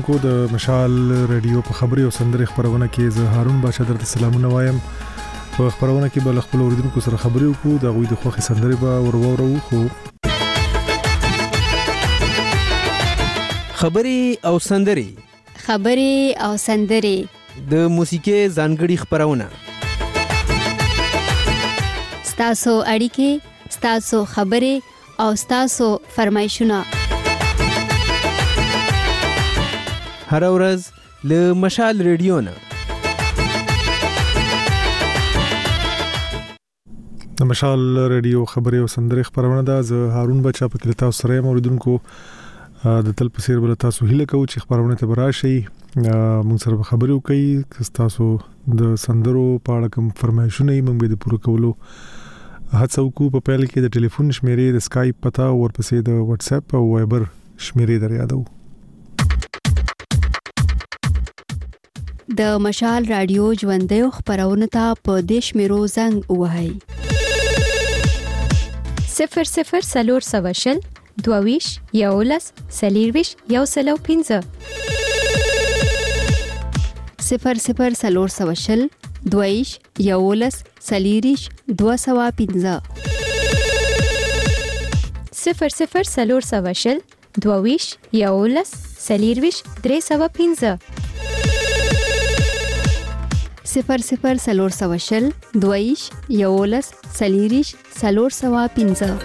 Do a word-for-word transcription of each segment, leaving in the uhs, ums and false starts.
اوریدونکو د مشال رادیو په خبري او سندري خبرونه کې زه هارون بادشاہ درته سلامونه وایم. په خبرونه کې بل خپل اوریدونکو سره خبري وکړو د غوي د خوخي سندري به ورورو خو خبري او سندري خبري او سندري د موسیقي ځانګړي خبرونه ستاسو اړیکې ستاسو خبري او ستاسو فرمایشونه هر ورځ له مشال رادیو نه د مشال رادیو خبري او سندري خبرونه ده. زه هارون بچا په کلیتا سره موریدونکو د تل په سیر بل تاسو هیله کوم چې خبرونه ته براشي موږ سره خبري وکړي تاسو د سندرو په اړه کوم فرمایشونه یې موږ به پوره کولو هڅه وکړو. په پیل کې د ټلیفون شمیرې د اسکایپ پتا او ورپسې د واتس اپ او وایبر شمیرې در یادو. د مشال رادیو ژوندۍ خبرونه ته په دیش میرو زنګ وهاي صفر صفر سلور سواشل دوویش یولس سلیرویش یو سلو پینزه صفر صفر سلور سواشل دوویش یولس سلیریش دو سوا پینزه صفر صفر سلور سواشل دوویش یولس سلیرویش درې سوا پینزه صفر صفر سلور سواشل دویش یولس سلیریش سلور سوا پینزه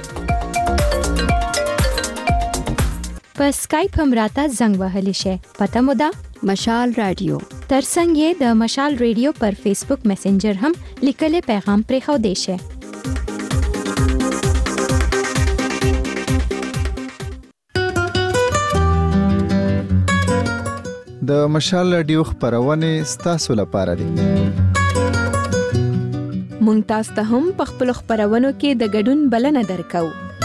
په اسکایپ هم راته زنګ وهلی شي. پته مو ده مشال رادیو. ترڅنګ یې د مشال رادیو پر فیسبوک میسنجر هم لیکلي پیغام پرې خو دی شي. د مشال رادیو خبرونه ستاسو لپاره دي. مونږ تاسو ته هم په خپل خبرونو کې د ګډون بلنه درکو.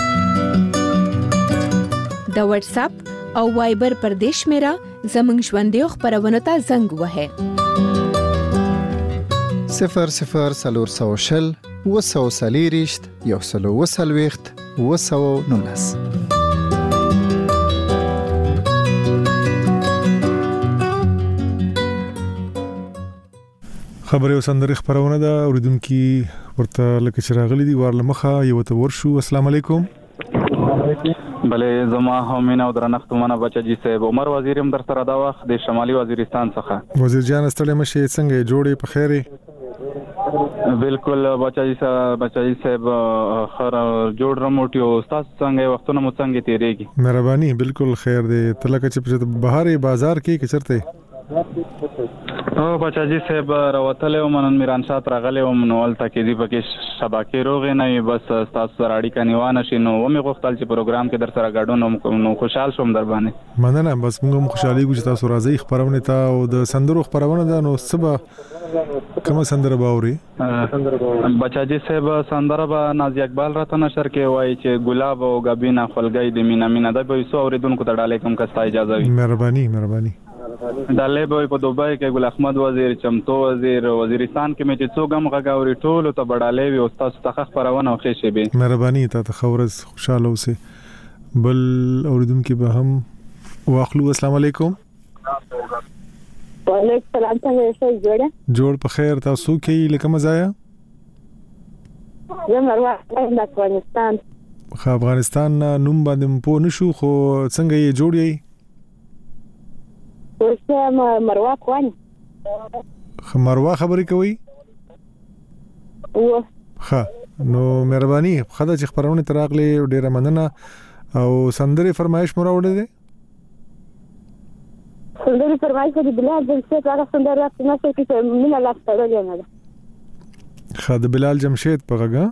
د واتس اپ او وایبر پر دیش میرا زمنګ ژوندۍ خبرونو ته زنګ وهه صفر صفر سلور سوشل وسو سلیریشت یو سلو وسلويخت وسو نونس. خبري او سندري خبرونه ده اوریدونکو ورته لکه چې راغلي دي ورله مخه یو ته ورشو. السلام علیکم. بله زما همینه او درنښت منه بچا جی صاحب عمر وزیر هم در سره دا وخت د شمالي وزیرستان څخه. وزیر جان ستړي مشه څنګه جوړې په خیره؟ بالکل بچا جی صاحب بچا جی صاحب خر جوړ رموټي او استاد څنګه وختونه مو څنګه تیریږي؟ مهرباني بالکل خیر دی. تلکه چې په بهاري بازار کې کچرته او بچا جی صاحب راوتل او منن میران شات راغله او منول تکې دی پکې شبکې روغ نه بس تاسو سره اړیکه نیوانه شینو و مې غوښتل چې پروګرام کې در سره غاډون نو خوشحال شوم در باندې. مننه بس موږ خوشحالي کوم چې تاسو راځي خبرونه ته او د سندرو خبرونه ده نو سبا کوم سندره باوري بچا جی صاحب سندره با نازي اقبال راته نشر کې وایي چې ګلاب او غبینا خلګي د مینا مینا د به سو اوریدونکو ته ډالې کوم کستا اجازه وي. مهرباني مهرباني. دالې به په دوبای کې ګل احمد وزیر چمتو وزیر وزیرستان کې مې چې څوګم غاوري ټول ته بډالې وي او تاسو ته خبرونه او خې شي به مهرباني ته خورز خوشاله اوسه. بل اوریدونکو به هم واخلو. السلام علیکم. وعلیکم السلام. تاسو جوړه جوړ په خیر. تاسو کې لکه مزایا زه مروه د افغانستان. خو افغانستان نوم باندې په نشو خو څنګه یې جوړ یې؟ اوسه مروه کوانی. مروه خبرې کوي؟ و ښه نو مهرباني خدای چې خبرونه تراغلي ډیره مننه او سندري فرمایش مو راوړل دي. سندري فرمایش د بلال جمشید هغه سندره راځي نو چې مینه لا ستړل نه ده. ښه د بلال جمشید په غږه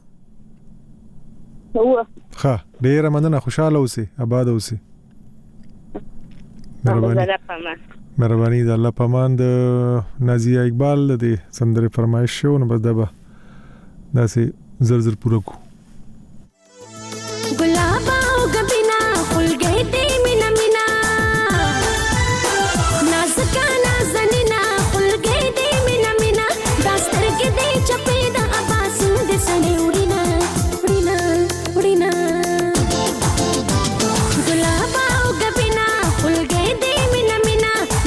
و ښه ډیره مننه خوشاله اوسئ آباد اوسئ. مهرباني مهرباني د الله پامان د نازي اقبال د سندره فرمایش شو نو بس دبا داسې زر زر پوره کو. ګلاب او غبینا خلګي دې مینا مینا نازکا نازنینا خلګي دې مینا مینا داستر کې دې چپې د اباس دې سنې وړینا وړینا وړینا ګلاب او غبینا خلګي دې مینا مینا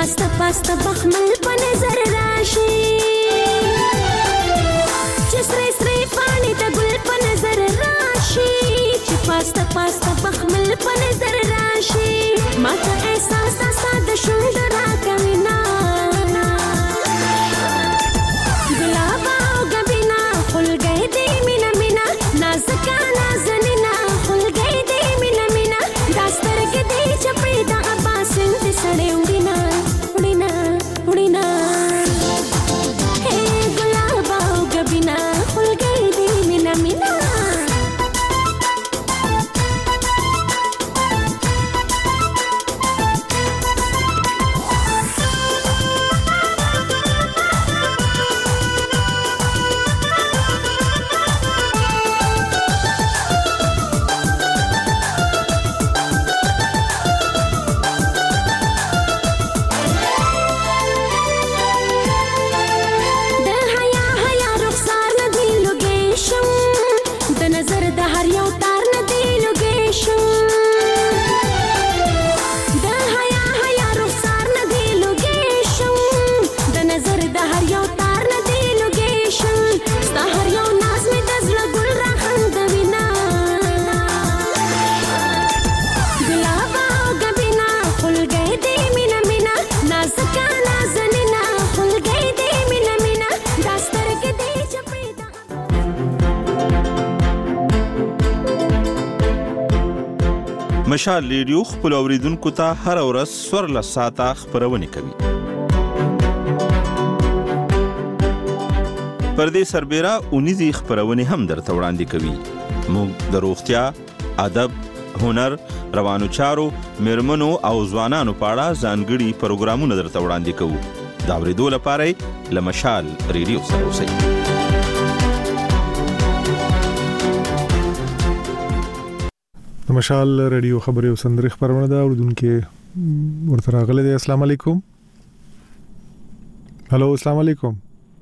پاسته پاسته بخمل په نظر راشي چې سرې سرې پاڼې ته ګل په نظر راشي چې پاسته پاسته بخمل په نظر راشي ما ته احساس اسا د شونډو راکوي نه ګلاب او ګبینا خلګۍ دې مینا مینا نازکه نازنینا خلګۍ دې مینا مینا دا سترګې دې چپې دا اباسن دې سړې وړینا وړینا وړینا هې ګلاب او ګبینا خلګۍ دې مینا مینا مشال ریډیو خپل اوریدونکو ته هر ورځ سورله ساعته خبرونه کوي. پر دې سربېره اونیزي خبرونه هم درته وړاندې کوي. موږ د روغتیا، ادب، هنر، روانو چارو، میرمنو او ځوانانو په اړه ځانګړي پروګرامونه درته وړاندې کوو. دا اورېدو لپاره له مشال ریډیو سره اوسئ. مشال ریډیو خبري او سندري خبرونه دا اوردونکو ورته راغلي دي. السلام علیکم. هلو السلام علیکم.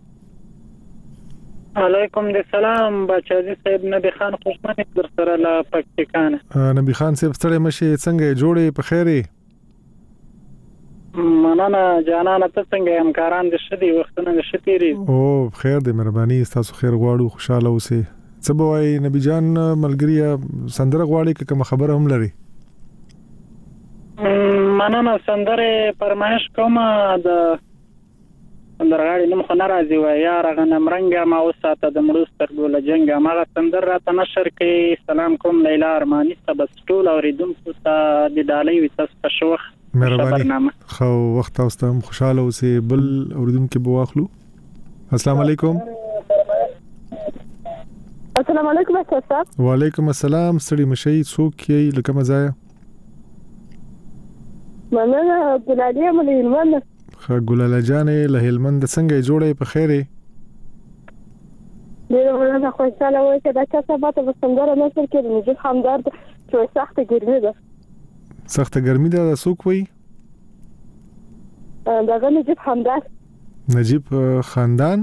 علیکم السلام بچاجي صاحب نبی خان خوشمنه در سره لا پکتیکانه. نبی خان صاحب ستړي مشي څنګه جوړې په خیره؟ مننه جانانه ته څنګه همکاران دې شدي وختونه دې شتيري. او خیر دې مهرباني تاسو خیر غواړو خوشاله اوسئ. څه به وای نبی جان ملګریا سندره غواړي که کوم خبره هم لري؟ مننه سندره پرمایش کومه د سندرغاړي نوم خو ناراضي وای یار غنم رنګ ما وساته د مړو سترګو له جنګ ما سندر راته نشر کوي. سلام کوم لیلا ارماني تبس ټول اوریدونکو ته د ډالۍ وسس پښوخ مهرباني خو وخت تاسو ته خوشاله اوسئ. بل اوریدونکو به واخلو. السلام علیکم. السلام علیکم استاد. وعلیکم السلام. ستړي مشي څوک یې لکه مزایا؟ مننه ګلالي ملي هلمند. خا ګلاله جانې له هلمند څنګه جوړې په خیره؟ ډېر مننه خوشاله وای چې دا څه سبا ته وسندره نشر کړي نجیب همدار چې سخت ګرمي ده. سخت ګرمي ده څوک وای؟ دا نجیب همدار. نجیب خاندان؟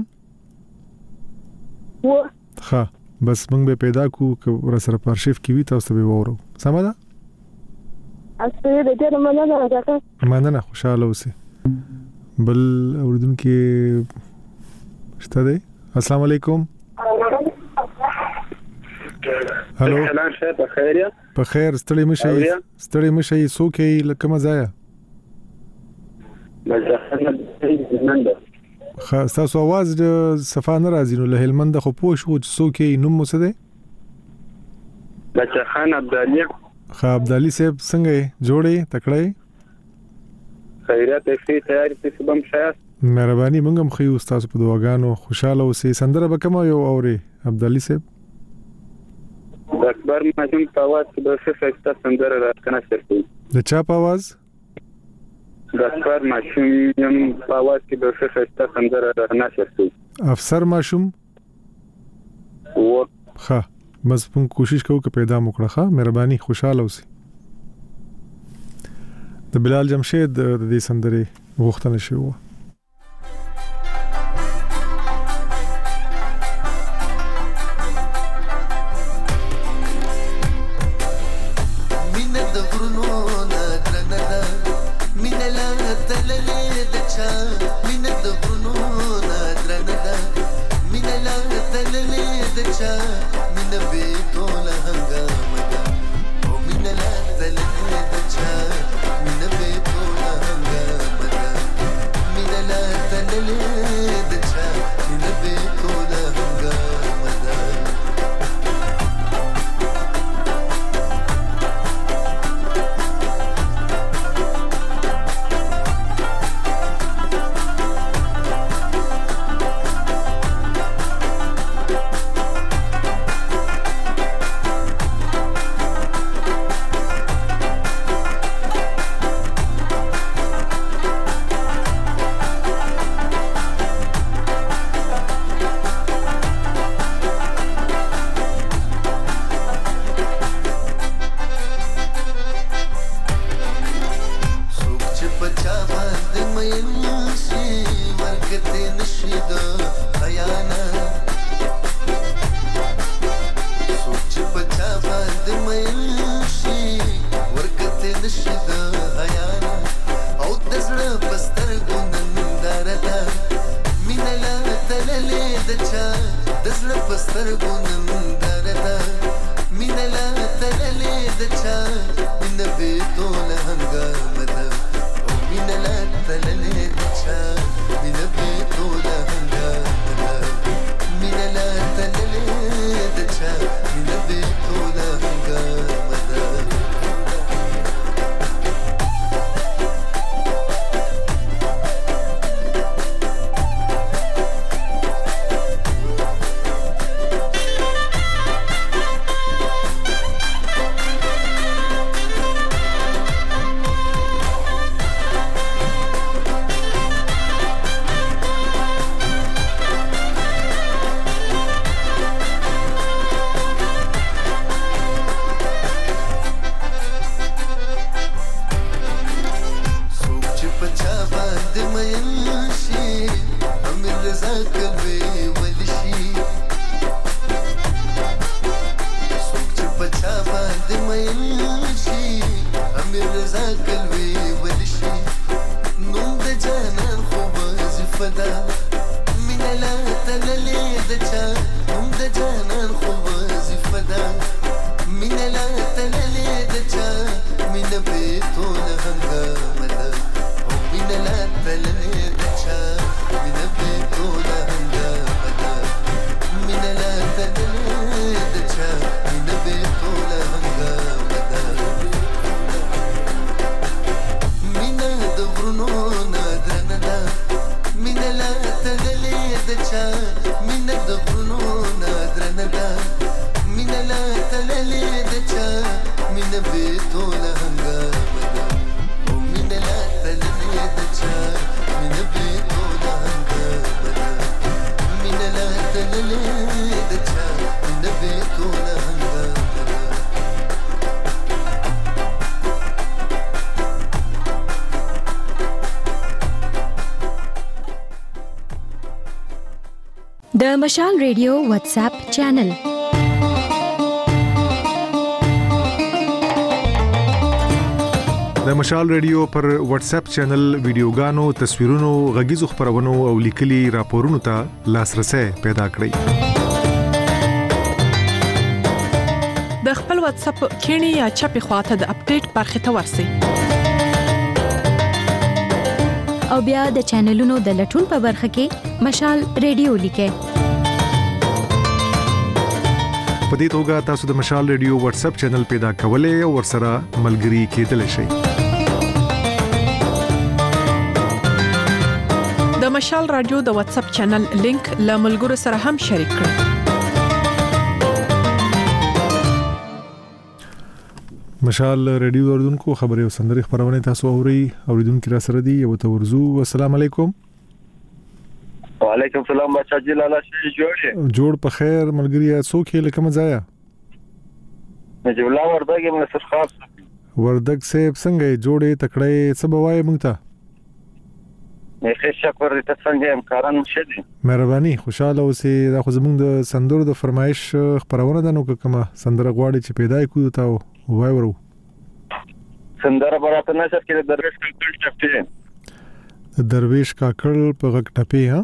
و ښه بس موږ به پیدا کو که ور سره په ارشیف کې وي تاسو به وورو. سمه ده؟ اصلي دې مننه راځه. مننه خوشاله اوسئ. بل اوردونکو شته دی. السلام علیکم. هلو سلام شه په خیر یا په خیر. ستړي مشي ستړي مشي څوک یې لکه مزایا؟ خاص تاسو आवाज د صفه نه راځي نو له هلمند خو پوه شو چې څوک یې نوم مو څه دی؟ بچا خان عبدالي. خا عبدالي صاحب څنګه جوړې تکړه؟ خیرات فی تیاری ته بم شاس. مهرباني موږ هم خو تاسو په دعاګانو خوشاله اوسئ. سندره به کوم یو اوري عبدالي صاحب؟ د اکبر ماجون په आवाज کې به څه څه سندره راکنه شرطي. د چا په आवाज؟ د اکبر ماشوم په आवाज کې به څه څه سندره راکنه شرطي. افسر ماشوم و ښه بس موږ کوشش کوو چې پیدا مو کړه. ښه مهرباني خوشاله اوسئ. د بلال جمشید د دې سندرې غوښتنه شوه. مینه د غرونو نه درنه مینه لا تللې چا مینه د غرونو نادرنه ده مینه لا تللې د چا مینه به ټوله هنګامه ده او مینه لا تللې د چا مینه به ټوله هنګامه ده مینه لا تللې د چا مینه به ټوله هنګامه ده د مشال ریډیو واتس اپ چینل د مشال ریډیو پر واتس اپ چینل ویډیوګانو، تصویرونو، غږیزو خبرونو او لیکلي راپورونو ته لاسرسي پیدا کړئ. د خپل واتس اپ کینی یا چپی خواته د اپډیټ برخه ته ورسئ. او بیا د چینلونو د لټون په برخه کې مشال ریډیو لیکئ. په دې توګه تاسو د مشال ریډیو واتس اپ چینل پیدا کولای او ورسره ملګري کېدلی شئ. د مشال رادیو د واتس اپ چینل لینک له ملګرو سره هم شریک کړئ. مشال ریډیو اوریدونکو خبري او سندري خبرونه تاسو اوري اوریدونکو را سره دي یو تورزو. السلام علیکم. وعلیکم السلام بچا جی لالا شي جوړه جوړ په خیر ملګری څوک یې لکه مزایا نجیب الله وردګ موږ سره خاص وردګ صاحب څنګه جوړې تکړه څه بوای مونږ ته نه ښه شکر ته څنګه امکان مشدي مهرباني خوشاله اوسې دا خو زمونږ د سندرو د فرمایش خبرونه ده نو کومه سندره غواړي چې پیدا کړو تا وای ورو سندره براته نشر کې درویش کلچر چپټي درویش کاکړ په غږ ټپې ها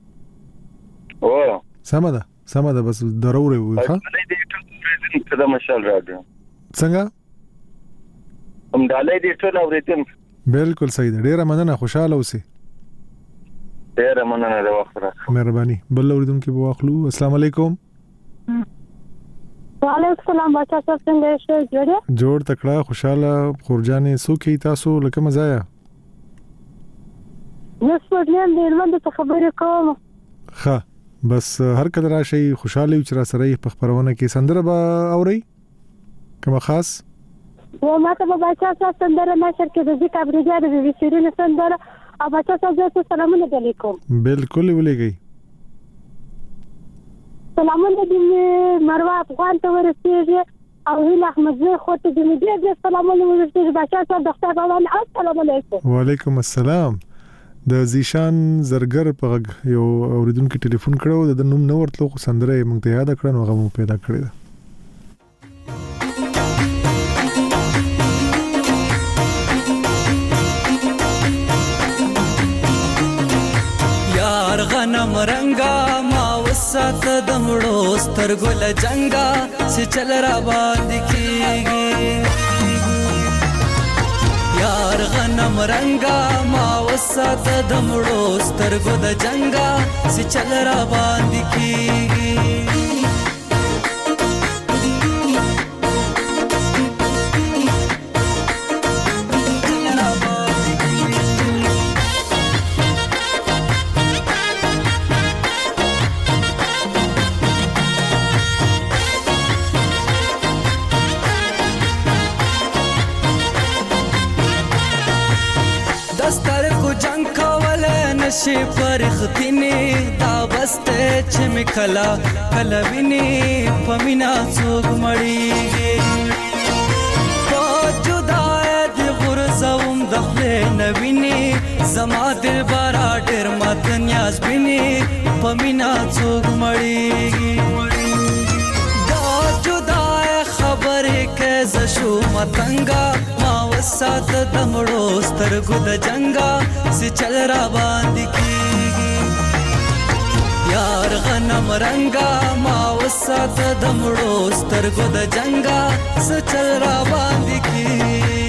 او سم ده سم ده بس ضروري وي ها څه د مشال راډیو څنګه هم ډالۍ دې ټول اوریدم بالکل صحیح ده ډیره مننه خوشاله اوسئ ډیره مننه د وخت راکړه مهرباني بل اوریدونکو په واخلو السلام علیکم وعلیکم السلام بچا صاحب څنګه یې جوړه جوړ تکړه خوشاله خورجانې سوکي تاسو لکه مزایا نو سپورټلین دې ورته څه خبرې کوم ښه بس هر کله راشي خوشاله چې را سره په خبرونه کې سندره به اوري کوم خاص و ماته به بچا صاحب سندره نشر کې د ذکر برګر د ویسرین سندره او بچا صاحب زه سلامونه علیکم بالکل ولېږي سلامونه دې مروه افغان ته ورسېږي او هیله احمد زه خو ته دې دې سلامونه ورسېږي بچا صاحب ډاکټر روان السلام علیکم وعلیکم السلام د زیشان زرګر په غږ یو اوریدونکو ټلیفون کړو د نوم نو ورتلو خو سندره مونږ ته یاد کړن هغه مو پیدا کړی ده یار غنم رنگا ما وسات د مړو سترګو لجنګا چې چل را باندې کیږي یار غنم رنگا ما وسات د مړو سترګو د جنگا چې چل را باندې کیږي نشي پرختینی دا بسته چې مکلا کلا ویني پمینا څوک مړیږي په جدای دی غرزوم دخله نویني زما دل بارا ډیر مات نیاز بیني پمینا څوک مړیږي دا جدای خبره کې زشو متنګا ما وسات دمړو سترګو د جنگا سي چل را باندې کیږي یار غنم رنگا ما وسات دمړو سترګو د جنگا سي چل را باندې کیږي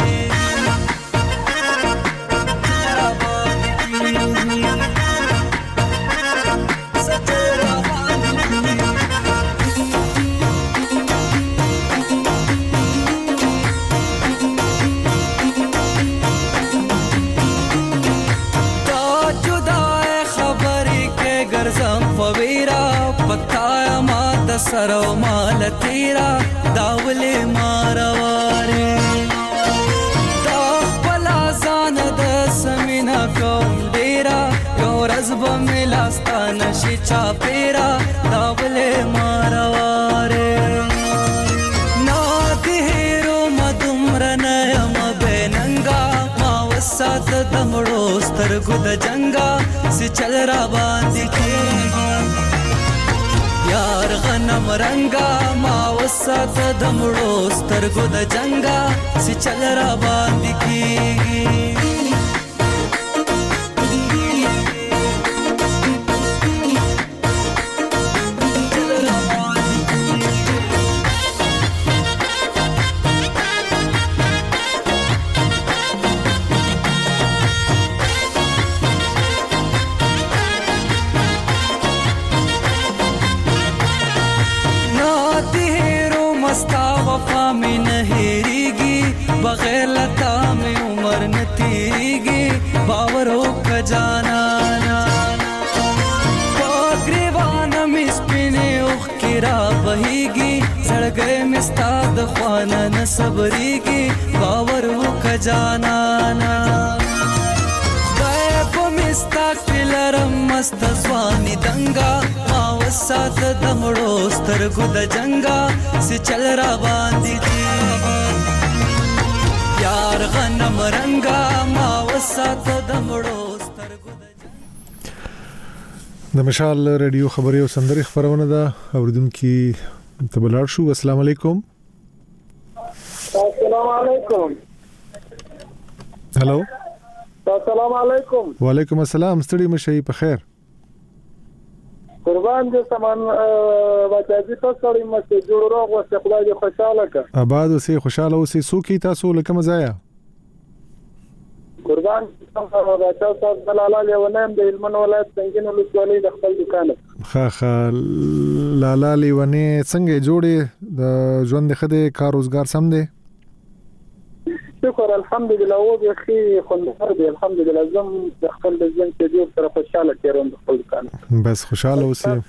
سرو مال تیرا داوله مارواره دا خپلا ځان د سمینا کوم ډیرا یو ورځ به ملاستا نشي چا پیرا داوله مارواره نا دهرو مدمرنه م بننګا ما وسات دمړو سترګو د جنگا سي چل را باندې کیږي یار غنم رنگا ما وسات دمړو سترګو د جنگا سي چل را باندې کیږي بغیر لتا میں عمر نہ تیریگی باورو کا جانا پاگریوانا مسپینے اخ کرا بہیگی سڑگئے مستاد خوانا نہ صبریگی باورو کا جانا غیب مستا کلرم مست زوانی دنگا ماوسات دمڑو سترگو د جنگا سی چل را باندی دی یار غنم رنگا ما وسات دمړو سترګو د مشال رادیو خبري او سندري خبرونه ده اوریدونکو تبلار شو السلام علیکم السلام علیکم هلو السلام علیکم. وعلیکم السلام. ستړي مشي په خیر. قربان دې سامان واجبي تاسو لري مته جوړ راغ وسه خدای دې خوشاله کړه. آباد اوسې خوشاله اوسې سوکي تاسو لکه مزایا. قربان تاسو راځو تاسو دلاله لیونم د علمن ولایت څنګه نو لولې د خپل دکان. خا خا لالا لیونه څنګه جوړې د ژوند خده کار روزګار سم دی؟ شکر الحمدلله او به خي خوندور دی الحمدلله زم د خپل د ژوند کې ډیر سره خوشاله کېرم د خپل دکان. بس خوشاله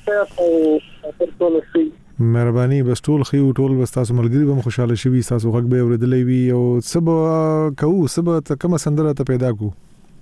اوسئ. مهرباني بس ټول خي او ټول بس تاسو ملګری به خوشاله شي تاسو غږ به اوریدلې وي او سبا کوو سبا ته کوم سندره ته پیدا کو.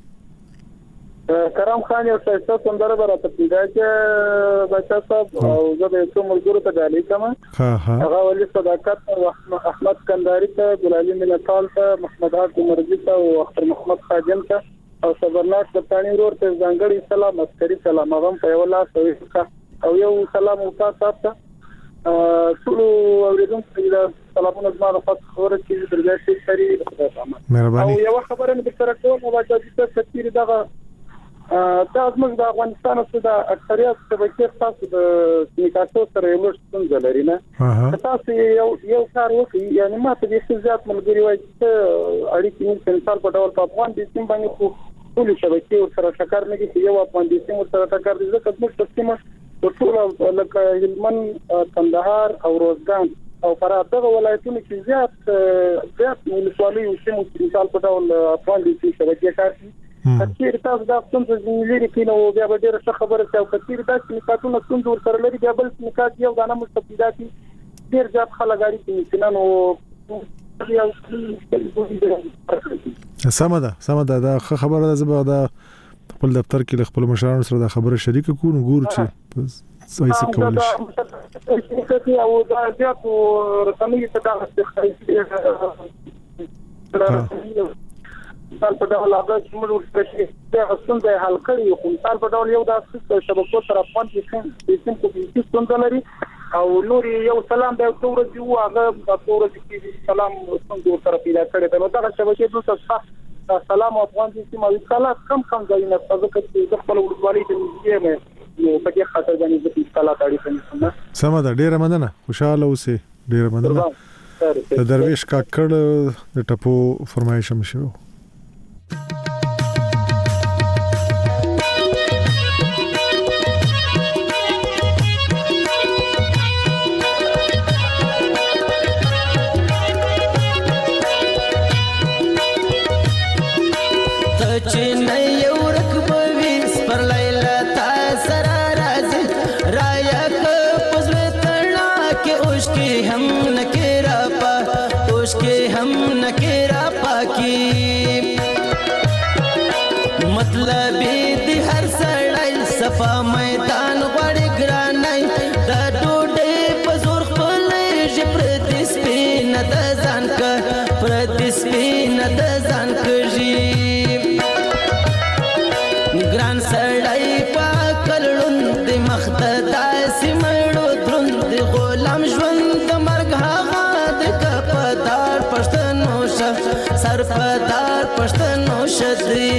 کرام خان یو څه سندره راته پیدا چې بچا صاحب او زه به کوم ملګرو ته غالي کما. ها ها. هغه ولې صداقت او احمد کنداری ته ګلالي ملتال ته محمد عبد مرزي ته او اختر محمد خادم ته او صبرناک پټانی ورور ته ځانګړي سلام عسکري سلام هغه په یو لاس او یو سلام او تاسو ته ټول اوریدونکو ته سلامونه زما په خبره کې درځي سری مهرباني. او یو خبره مې سره کوم او چې تاسو دغه تاسو موږ د افغانستان څخه د اکثریت طبقه تاسو د نیکاسو سره یو څه لري نه تاسو یو یو کار وکړئ یعنی ما ته د احتیاط ملګری وایي چې اړیکې مې مثال په ډول په افغان د سیم باندې خو ټول شبکې سره ټکر نه کیږي یو افغان د سیم سره ټکر دي ځکه موږ په سیمه ټول لکه هلمند کندهار او روزګان او فراه دغه ولایتونو کې زیات زیات ولسوالۍ او سیمو کې مثال په ډول افغان د سیم شبکې کار کوي. کثیر تاسو دا څنګه زموږ کې نو بیا به ډېر څه خبره څه او کثیر دا چې نکاتونه څنګه ور سره لري بیا بل نکات یو دانه مستفیداتي ډېر ځات خلګاری کې چې نو سمه ده سمه ده دا خبره ده زه به دا خپل دفتر کې خپل مشرانو سره دا خبره شریک کوو نو ګور چې صحیح څه کول شي او دا زیات رسمي ته دا استخراج مثال په ډول هغه چې موږ ورته د څنګه حل کړی خو مثال په ډول یو د شبکو سره افغان کې سیم کو کې څنګه لري او نور یو سلام د څوره دی هغه د څوره کې سلام څنګه سره پیدا کړی دا دا شبکې د څه سلام افغان کې سیم او کله کم کم ځای نه ځکه چې د خپل ولولۍ د نږدې مې په دې خاطر باندې د اصطلاح اړیکه نه سم ده. ډیره مننه خوشاله اوسئ. ډیره مننه. د درویش کاکړ د ټپو فرمایش هم شو. صفا میدان غړي ګرانای د ډوډۍ په زور خپل ژبر د سپین د ځان ک پر د سپین د ځان کږي ګران سړی پاکلون د مخت داسې مړو دروند غلام ژوند د مرګ هغه د کپدار پښتنو شه سرپدار پښتنو شدري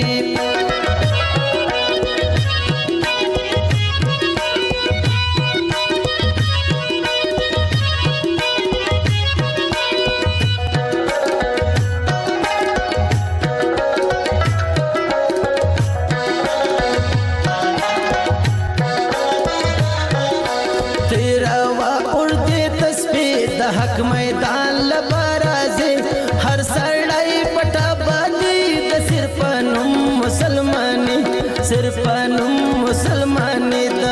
حق میدان لبرازي هر سړی پټه باندې د صرف نوم مسلماني صرف نوم مسلماني دا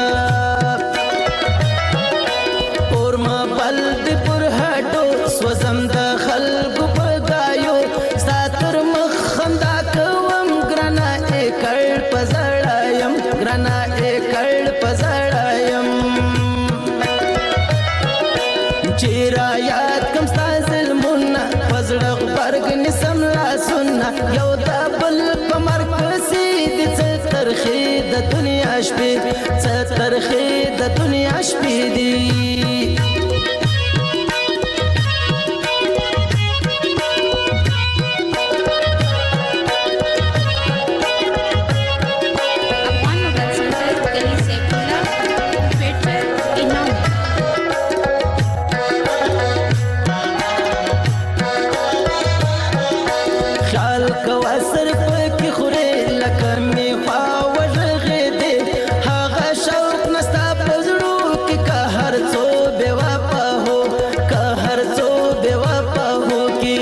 اور ما بلد پر هټو سوزم د خلق پګایو ساتر مخ خندا کوم ګرنا اکړ پزړایم ګرنا اکړ پزړایم چیرا یاد کم ستاسل منا پزړغ برګ نسم لا سننا یو د بل په مرکزي د سترخي د دنیا شپې سترخي د دنیا شپې دي خیال کوا صرف کی خوري لکه می خوا وژغې دې هغه شوق نستا پزړو کې که هر څو بے وفا هو که هر څو بے وفا هو کی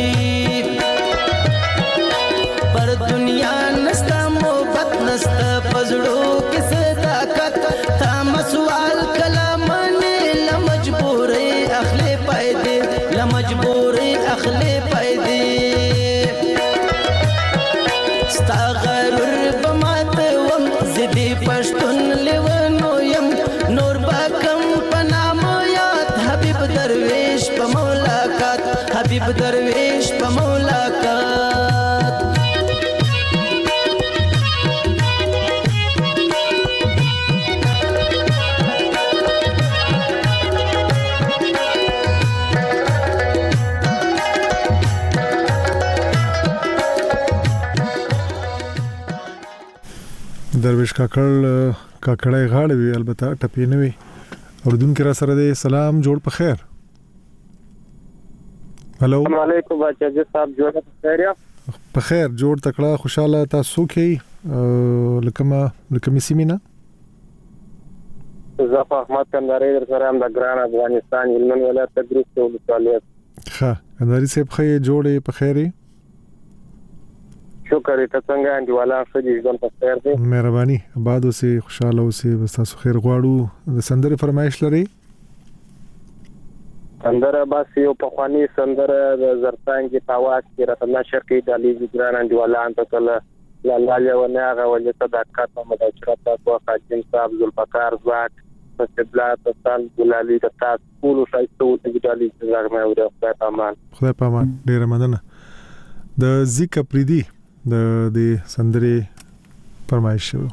پر دنیا نستا محبت نستا پزړو کې صداقت تا مسوال کلام نه لمجبورې اخلي پایدې لمجبورې اخلي پایدې ستا غرور بمات وم زدي پښتون لیونو يم نور باکم پنام یاد حبیب درویش په ملاقات حبیب درویش په ملاقات درویش کاکړ کاکړای غاړه وی البته ټپې نه وی اوردونکو را سره دی سلام جوړ په خیر هلو السلام علیکم بچا جی صاحب جوړ په خیر یا په خیر جوړ تکړه خوشاله تاسو کې لکه ما لکه می سیمینا زفا احمد کنداري در سره هم د ګران افغانستان هلمند ولایت تدریس ته ولایت ښه کنداري صاحب خې جوړې په خیرې شکر ته څنګه انډیواله سړي ژوند په خیر دی مهرباني آباد اوسې خوشاله اوسې بس تاسو خیر غواړو د سندره فرمایش لري سندره بس یو په خواني سندره د زرتانګي پاواز کې راته نشر کې د علي ګران انډیواله انت کله لا لا یو نه هغه ولې صداقت محمد اشرف تاسو حاجم صاحب ذوالفقار زاک استبلات تاسو ګلالي تاسو ټول شایسته او د علي ګران مې ورته خدای پامان خدای پامان ډیر مننه د ذکر پریدي د دې سندرې فرمایش شو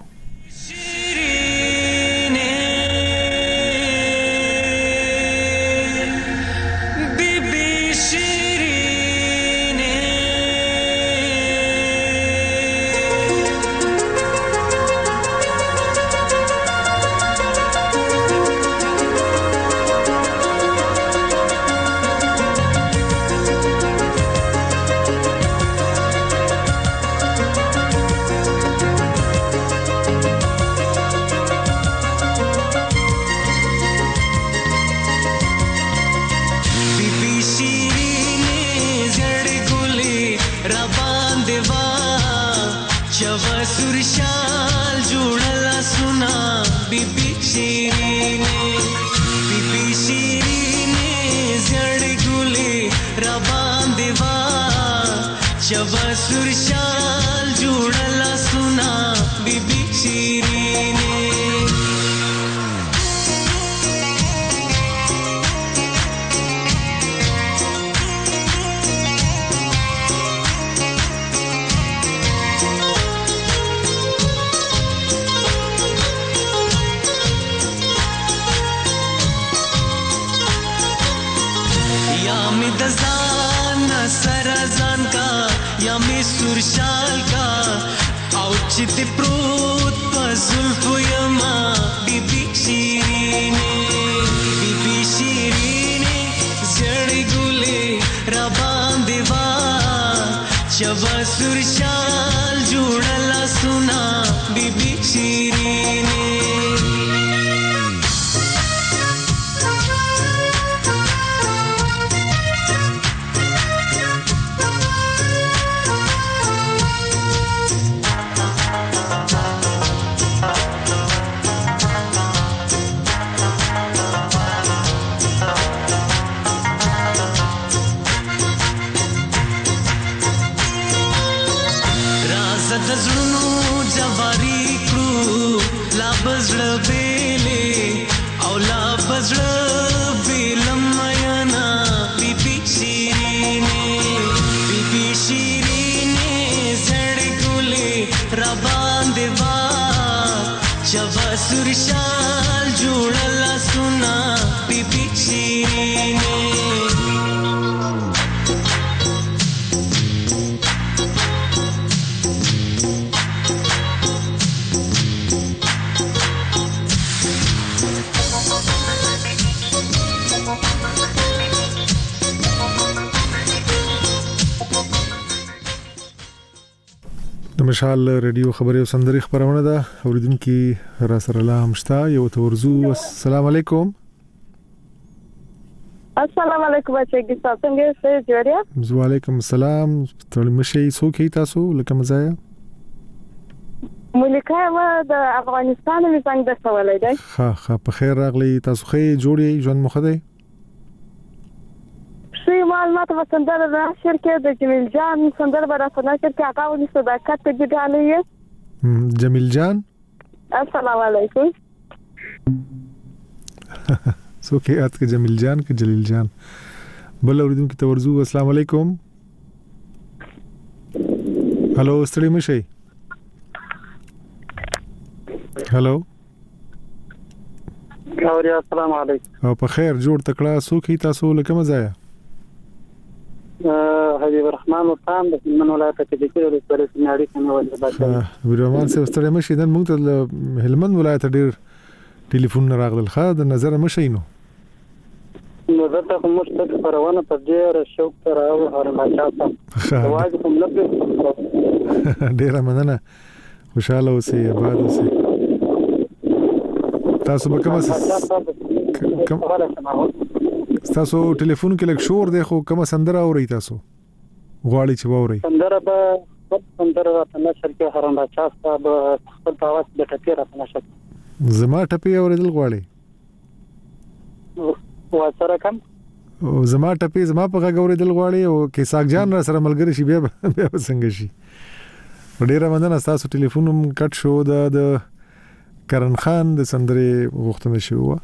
د مشال ریډیو خبري او سندري خبرونه ده اوریدونکو را سره لا همشتا یو تورزو. السلام علیکم. السلام علیکم بچی تاسو څنګه یې جوړیا؟ وعلیکم السلام. تړل مشي څوک یې تاسو لکه مزایا؟ ملکه ما د افغانستان مې څنګه د سوالای دی. ها ها په خیر راغلی. تاسو خې جوړی ژوند مخ دی؟ شي معلومات وسندره د شرکت د جمیل جان سندره براسنه شرکت هغه ونی صداقت ته ګټاله جمیل جان. السلام علیکم. څوک یې اته جمیل جان کې جلیل جان بل اوریدونکو ته ورزو. السلام علیکم. هالو ستړي مشي. هالو اوریا السلام علیکم. او په خیر جوړ تکړه څوک یې تاسو لکه مزایا؟ حبیب الرحمن وطن د هلمند ولایت کې د کلیو د سپارښتنې اړیکې نه ولې حبیب الرحمن سره ستړي مشي. نن موږ ته هلمند ولایت ډیر ټلیفون راغلل. خا د نظر مشي نو نو زه ته موږ ته پرونه په ډیر شوق سره او هرمچا ته واځي کوم لږ ډیر مننه. خوشاله اوسئ آباد اوسئ. تاسو به کوم تاسو ټلیفون کې لک شور دی خو کومه سندره اوري تاسو غواړي چې واوري؟ سندره به سندره راته نشر کې هرم راچا صاحب خپل تاواز د ټپی راته نشر زما ټپی اوریدل غواړي و سره کم او زما ټپی زما په غږ اوریدل غواړي او کې ساګ جان را سره ملګری شي بیا بیا څنګه شي. ډیره مننه. تاسو ټلیفون هم کټ شو د کرن خان د سندري غوښتنه شو.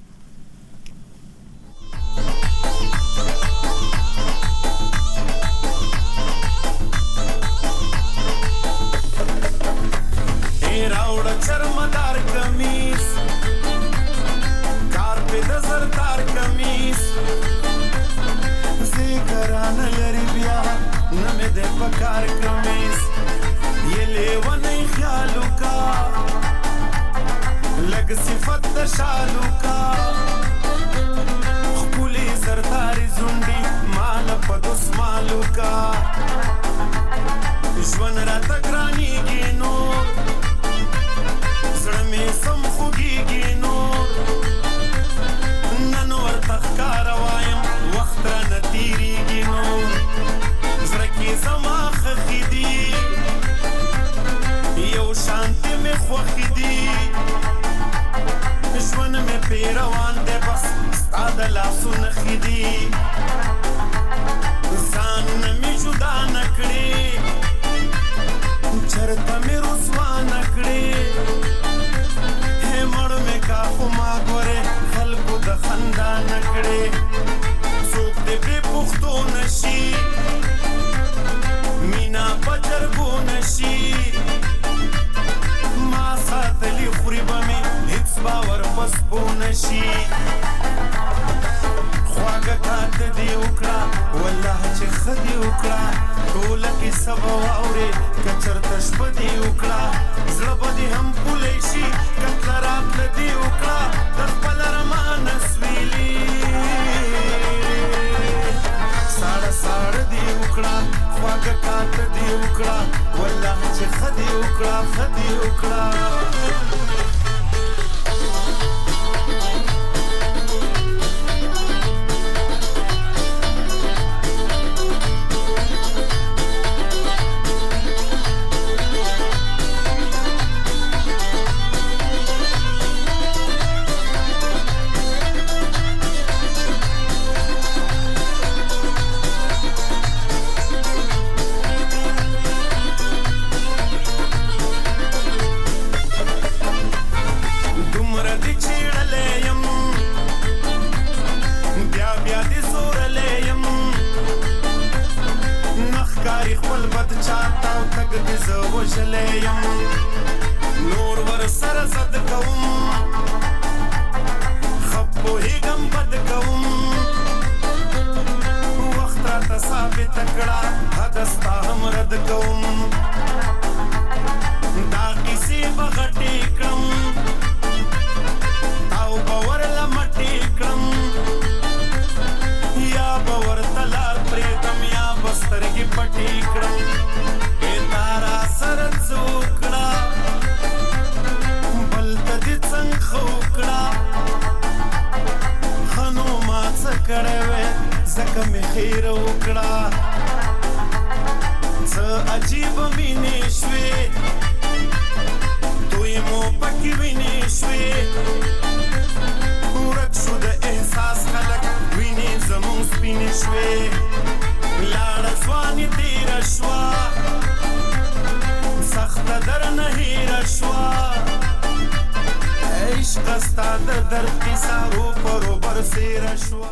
سترګې پټې کړم ای تارا سره څو شوا عشق استا د درد قصه رو پر بر سیر شوا.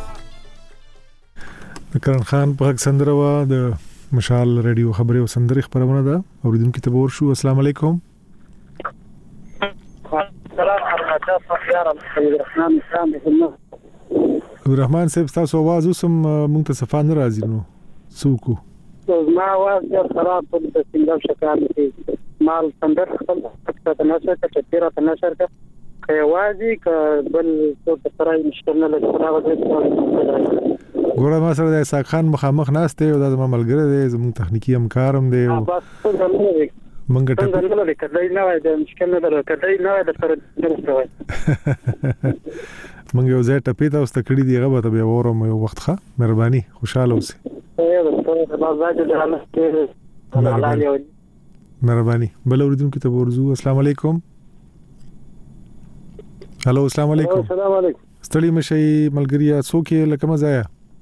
کرن خان په سندره وا د مشال رادیو خبري او سندري خبرونه ده اوریدونکو ته ور شو. السلام علیکم. سلام علیکم خيار الرحمن الرحیم. الرحمن صاحب تاسو आवाज اوسم مونږ ته صفان راځي نو څوک ما आवाज ډېر خراب په د سنگم شکار دي مال سندر خپل څه نه څه ته تیرا ته نشر کا کوازي ک بل څه سره مشکل نه لږ راغلی. ګوره ما سره د اسحاق خان مخامخ ناشته او د ملګری دی زموږ تخنیکی همکارم دی او منګه ټپ څنګه نه کړای نه وای د مشکل نه درو کړای نه وای د سره درسوي منګه یو ځای ټپې ته واست کړی دی غو ته به اورم یو وخت ښه مهرباني خوشاله اوسئ. مهرباني بل اوریدونکو ته ورزو. السلام علیکم. هالو السلام علیکم. السلام علیکم. ستړي مشي ملګریا څوک لکه مزایا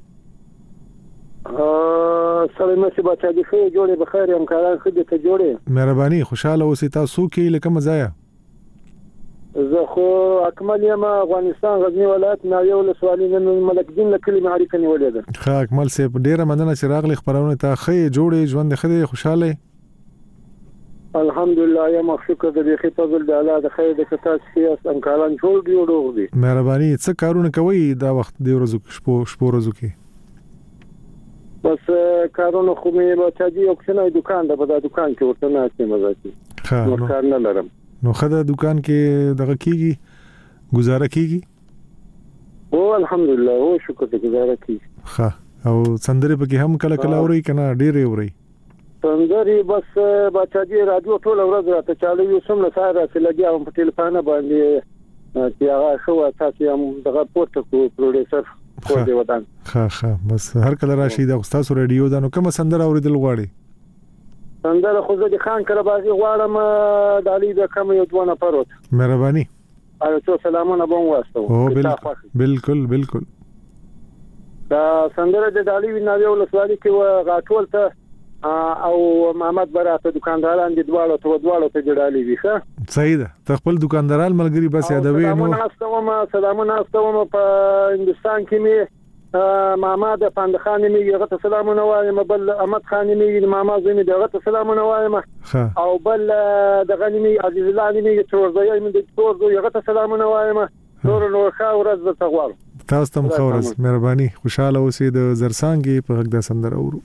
ا سلام مشي بچا دي خو جوړه بخیر هم کاران خو دې ته جوړه. مهرباني خوشاله اوسئ. تاسو کې لکه مزایا زه خو اکمل یم افغانستان غزنی ولایت ناویو له سوالین ملک دین له کلی معرفت نیولې ده. ښه اکمل صاحب ډیره مننه چې راغلی خبرونه ته خې جوړې ژوند خدای خوشاله. الحمدلله یم شکر دې خې فضل د الله د خیر د کتاب سیاست امکان جوړ دی او دی. مهرباني څه کارونه کوي دا وخت دی ورځو شپو شپو ورځو کې بس کارونه خو مې به چا دی اوکشنای دکان ده په دا دکان کې ورته نه چې مزه ښه نو کار نه لرم نو خدای دکان کې دغه کیږي گزاره کیږي. او الحمدلله او شکر دې گزاره کیږي. ښه او سندره په هم کله کله اوري کنه ډېر اوري سندري بس بچا دي رادیو ټول ورځ راته چالو یو سم نه ساره چې لګي او په ټلیفون باندې چې هغه شو تاسو هم دغه پورته کو پروډوسر کو دی ودان. ښه ښه بس هر کله راشي د استاد رادیو دا نو کوم سندره اوریدل غواړي؟ سندره خو زه د خان کربازي غواړم د علي د کم یو دوه نفر وت. مهرباني او څو سلامونه بم واسطه. او بالکل بالکل دا سندره د علي ویناوی ول سوالي کې غاټول ته او محمد براته دکانداران د دواړو ته دواړو ته جوړالي وي. ښه صحیح ده. ته خپل دکانداران ملګری بس یادوي نو سلامونه سلامونه استوم په هندستان کې می محمد پاند خان می یغه ته سلامونه وایم بل احمد خان می ماما زمي دغه ته سلامونه وایم او بل د غنیمی عزیز الله می تورزای می د تورزو یغه ته سلامونه وایم نور نو خاورز د تغوال. تاسو ته خاورز مهرباني خوشاله اوسئ. د زرسانګي په حق د سندره اورو.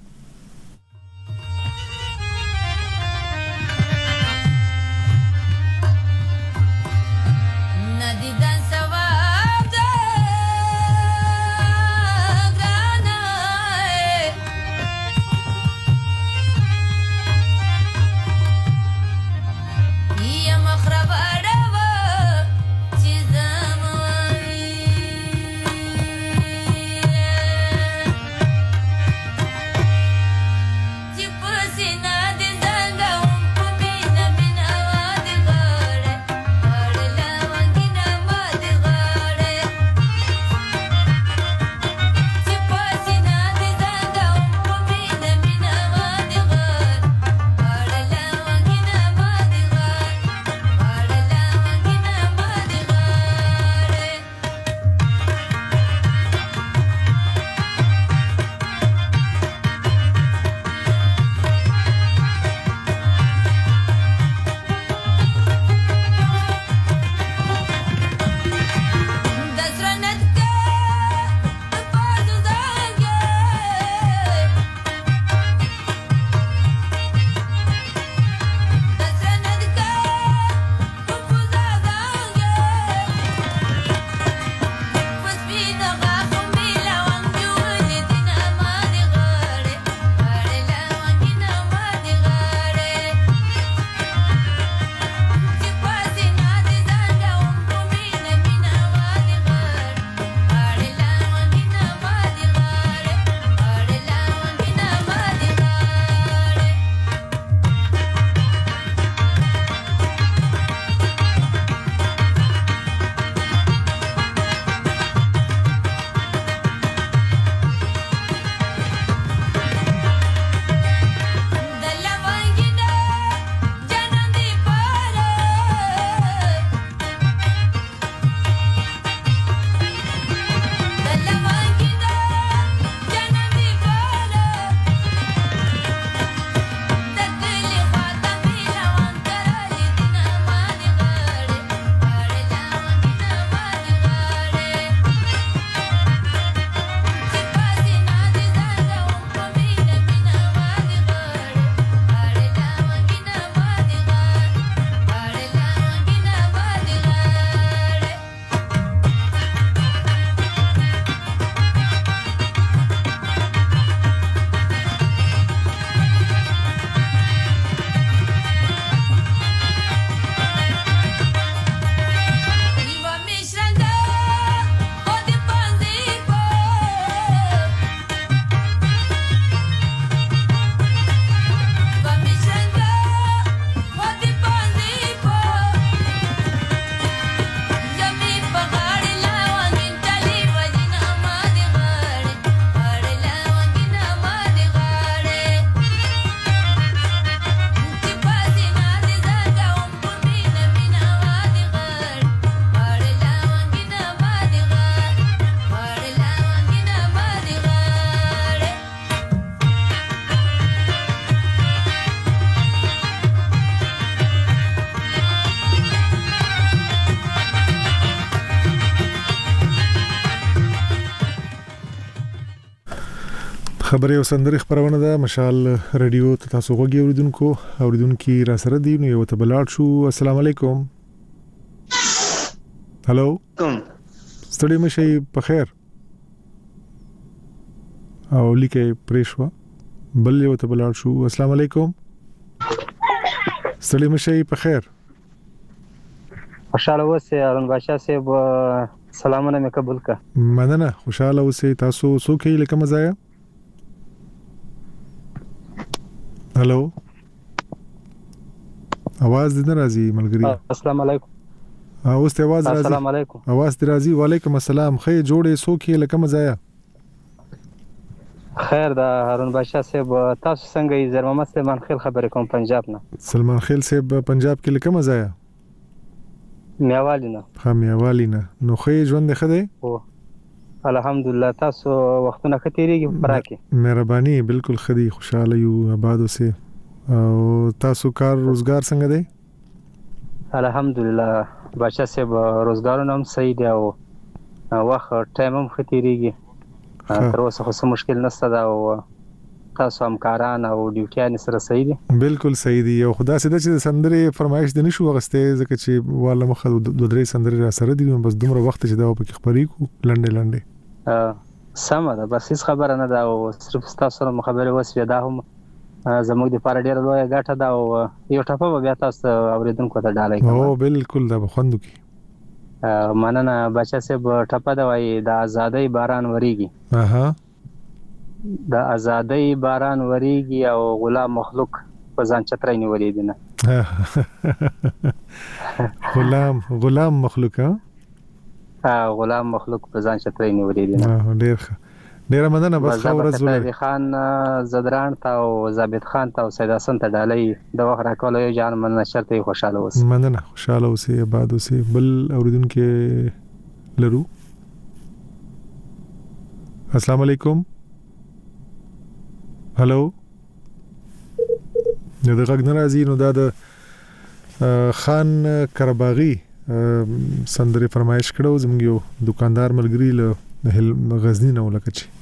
خبري او سندري خبرونه ده مشال رادیو ته تاسو غوږی اوریدونکو اوریدونکو را سره دی نو یو ته بلاړ شو. السلام علیکم. هالو کوم ستړي مشي په خیر او لیکه پریشوا بل یو ته بلاړ شو. السلام علیکم. ستړي مشي په خیر. خوشاله اوسئ هارون بادشاه صاحب، سلامونه مې قبول کا. مننه، خوشاله اوسئ. تاسو څوک یې لکه مزایا؟ هالو आवाज دې نه راځي ملګری. السلام علیکم. اوس ته आवाज راځي. السلام علیکم. आवाज دې راځي. وعلیکم السلام. خې جوړې څوک یې لکه مزایا؟ خیر دا هارون بادشاه صاحب، تاسو څنګه یې؟ زر محمد سلمان خیل خبرې کوم پنجاب نه. سلمان خیل صاحب پنجاب کې لکه مزایا؟ میاوالی نه. ها میاوالی نه. نو خې ژوند ښه دی؟ او الحمدلله. تاسو وختونه ښه تیریږي پراکه؟ مهرباني، بالکل خدي، خوشاله یو، آباد اوسئ. او تاسو کار روزګار څنګه دی؟ الحمدلله بادشاه صاحب، روزګارونه هم صحیح دی او وخت ټایم هم ښه تیریږي. تر اوسه خو څه مشکل نشته دا او تاسو همکاران او ډیوټیان سره صحیح دي؟ بالکل صحیح دي. او خدا سي د سندري فرمایش دي نشو غسته ځکه چې واله مخه د درې سندري را سره دي، بس دومره وخت چې دا په کې خبرې کو لنډه لنډه سمه ده. بس هیڅ خبره نه ده او صرف تاسو سره مخابره وسوي دا هم زموږ د پاره ډیره لویه ګټه ده او یو ټاپه بیا تاسو اوریدونکو ته ډالای کوم. او بالکل دا بخوندو کی مننه بچا صاحب. ټاپه دا وای د ازادۍ باران وریږي. اها د ازادۍ باران وریږي او غلام مخلوق په ځان چترای نیولې دي نه. غلام غلام مخلوق ها غلام مخلوق په ځان چترای نیولې دي نه. ډیر ډیر مننه. بس خبره زولې خان زدران ته او ثابت خان ته او سید حسن ته ډالۍ د وخت راکول یو جان مننه شرط خوشاله اوسئ. مننه، خوشاله اوسئ، آباد اوسئ. بل اوریدونکو لرو. السلام علیکم. هالو نو د غږ ناراضي نو دا د خان کرباغي سندري فرمایش کړو. زموږ یو دکاندار ملګری له غزنی نه ولکه چی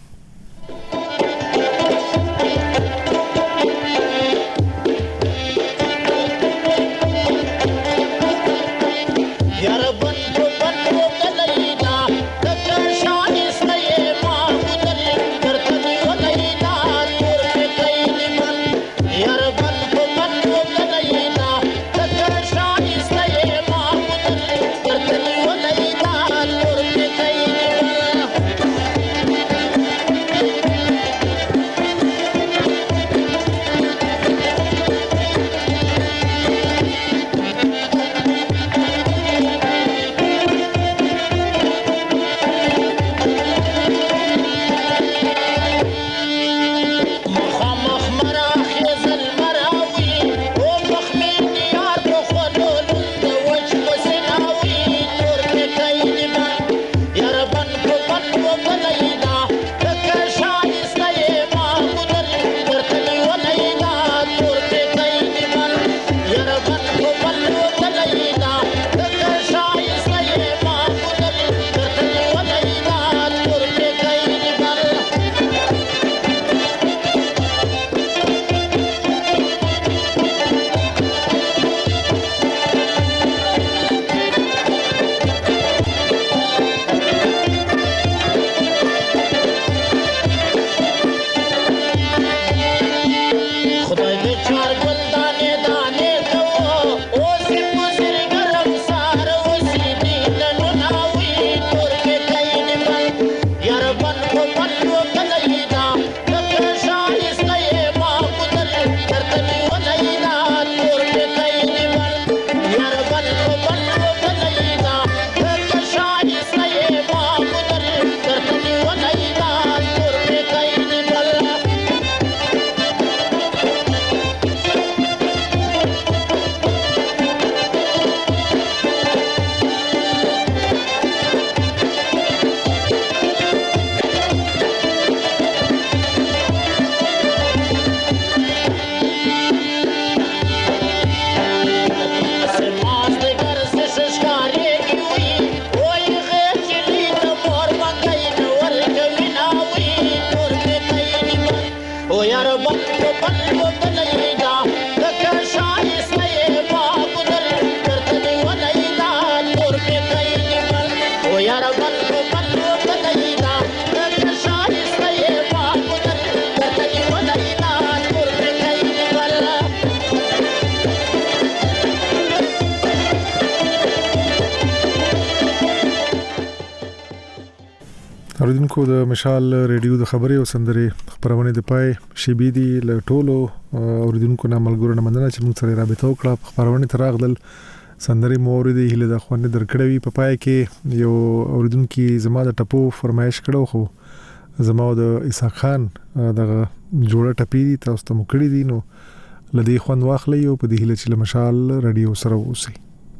اوریدونکو د مشال ریډیو د خبري او سندري خبرونه د پای شیبي دي له ټولو اوریدونکو نه ملګرو نه مننه چې موږ سره رابطه وکړه خبرونه تراغدل سندري موريدي هله د خوانه درکړوي په پای کې یو اوریدونکو زما د ټپو فرمایش کړو خو زما د اسحاق خان د جوړه ټپی تاسو ته مکړی دي نو لدی خوان واخلې او په دې هله چې مشال ریډیو سره وسی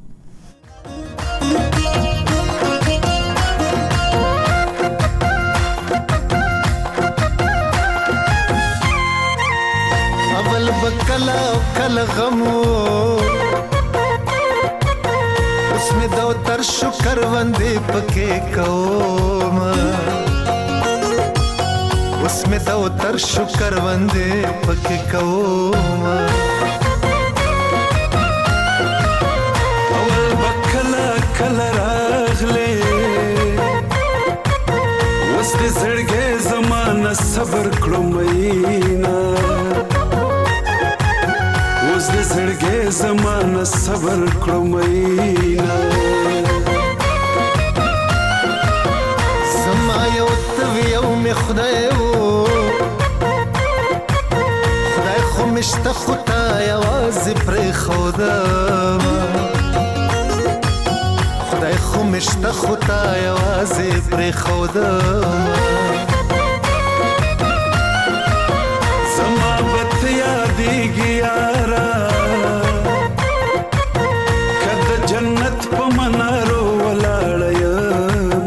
کلا کلا غمو اسمه دو تر شکر وندې پکې کوم اسمه دو تر شکر وندې پکې کوم اول بکلا کلا راغله وست زړګې زمانہ صبر کړو مینا اوس د زړګې زمانہ صبر کړو مینا سما یو توی یو می خدای وو خدای خو مشته خدای आवाज پر خدا خدای خو مشته خدای आवाज پر خدا سما بت یادېږي یارا کده جنت په منارو ولاړ یم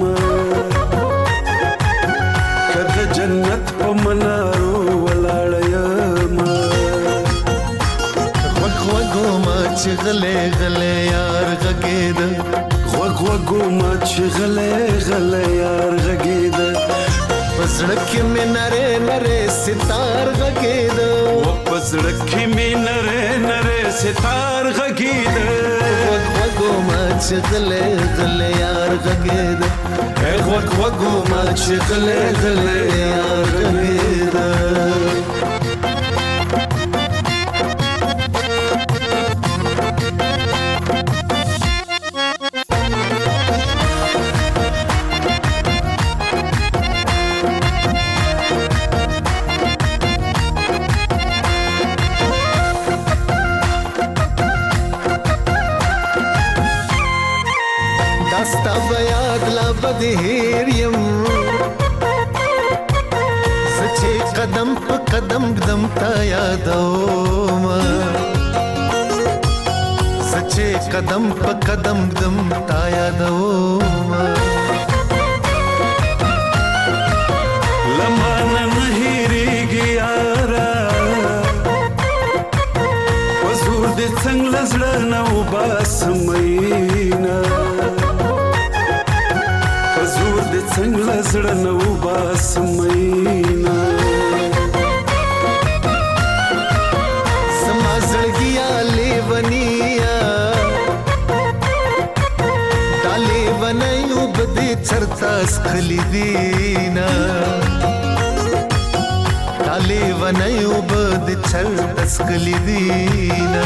کده جنت په منارو ولاړ یم غوږ غوږو ما چې غلې غلې یار غږېد غوږ غوږو ما چې غلې غلې یار غږېد پزړه کې مې نره نره ستار غږېد پزړه کې مې نره نره ستار غږېد غوږ غوږو ما چې غلې غلې یار غږېد غوږ غوږو ما چې غلې غلې یار غږېد هیر یم سچې قدم په قدم قدم تا یادوم سچې قدم په قدم قدم تا یادوم لمانه نه هېرېږي یاره وزور دې څنګه زړه نه وباسم میینه څنګه زړه نو باسم مینا سما زړګیا لیونیا دالې ونایو بده چرتا سخلی دینا دالې ونایو بده چرتا سخلی دینا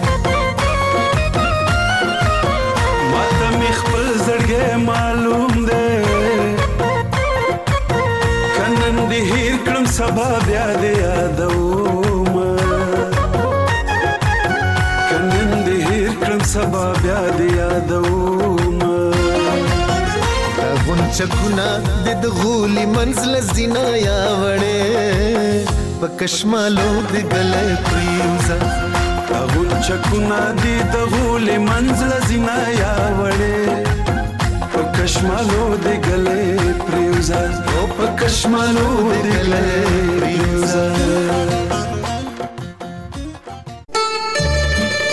ماته می خپل زړګې معلوم دی هیر کړم سبا بیا دې یادوم کنن دې هیر کړم سبا بیا دې یادوم غونچکونه د غولي منزل زینا یا وړې پکشمالو د ګلې پریوزا غونچکونه د غولي منزل زینا یا وړې پکشمالو د ګلې پریوزا او پکشمالو د ګلې پریوزا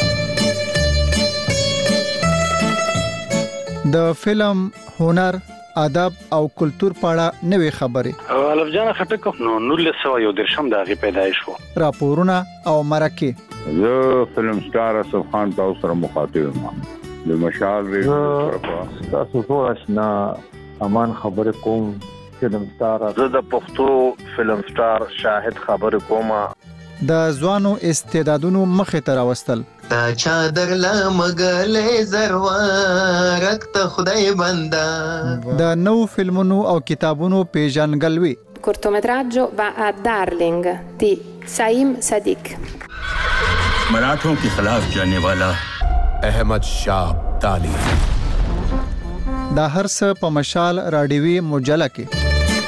د فلم هنر ادب او کلچر په اړه نوې خبرې. الف جان خټک نو نولس سوه یو درشم د هغې پیدایش وو. راپورونه او مرکې. زه فلم سټار اسف خان تاسو سره مخاطب یم د مشال ریډیو تاسو ټول آشنا امان خبرې کوم فلم سټار. زه د پښتو فلم سټار شاهد خبرې کوم. د ځوانو استعدادونو مخې ته راوستل. تا چادر لا مګلې زروارک ته خدای بندا. د نو فلمونو او کتابونو پیژنګلوي. cortometraggio va a Darling di Saim Sadiq. मराठों के खिलाफ जाने वाला अहमद शाह अब्दाली. دا هر څه په مشال رادیوي مجله کې.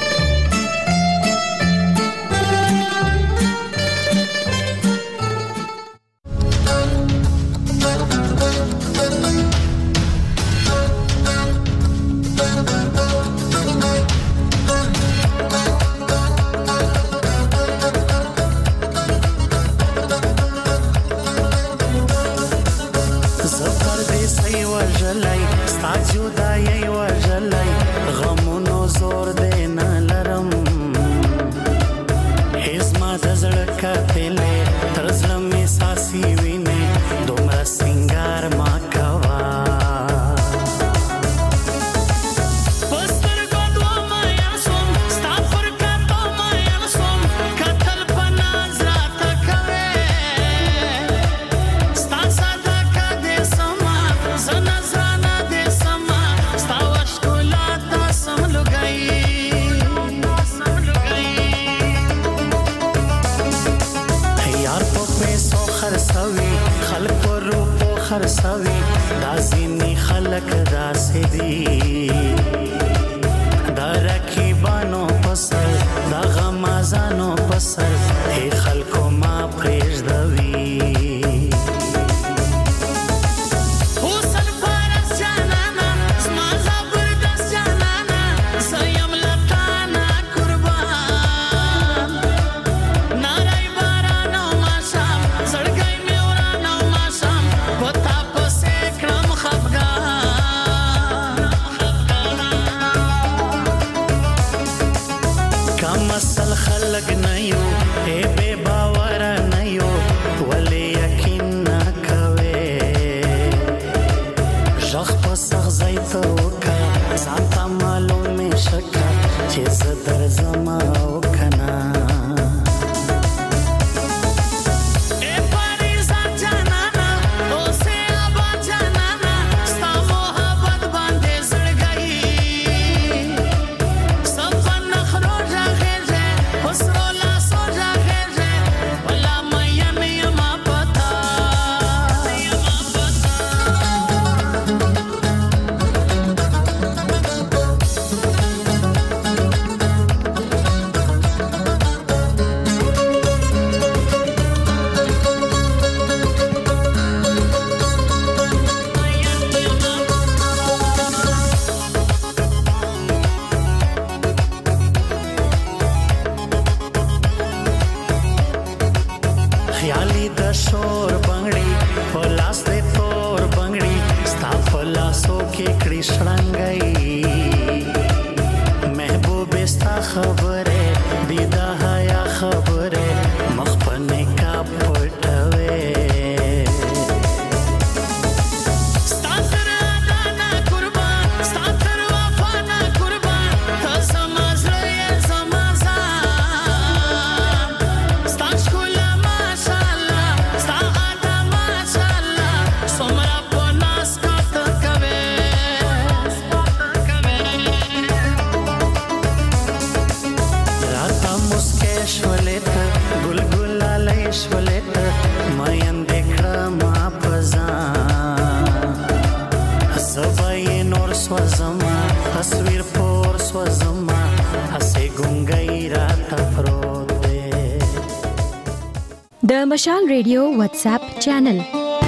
د مشال ریډیو واتس اپ چینل.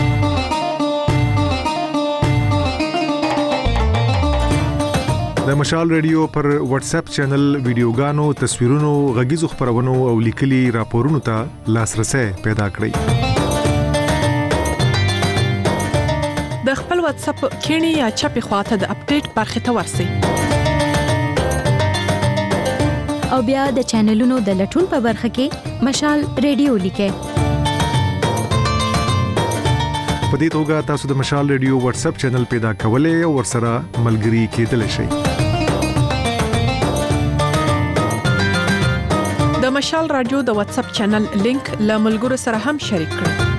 د مشال ریډیو پر واتس اپ چینل ویډیوګانو، تصویرونو، غږیزو خبرونو او لیکلي راپورونو ته لاسرسي پیدا کړئ. د خپل واتس اپ کینی یا چپی خواته د اپډیټ برخه ته ورسی. او بیا د چینلونو د لټون په برخه کې مشال ریډیو لیکه. په دې توګه تاسو د مشال ریډیو واتس اپ چینل پیدا کولای او ورسره ملګري کېدلی شئ. د مشال رادیو د واتس اپ چینل لینک له ملګرو سره هم شریک کړئ.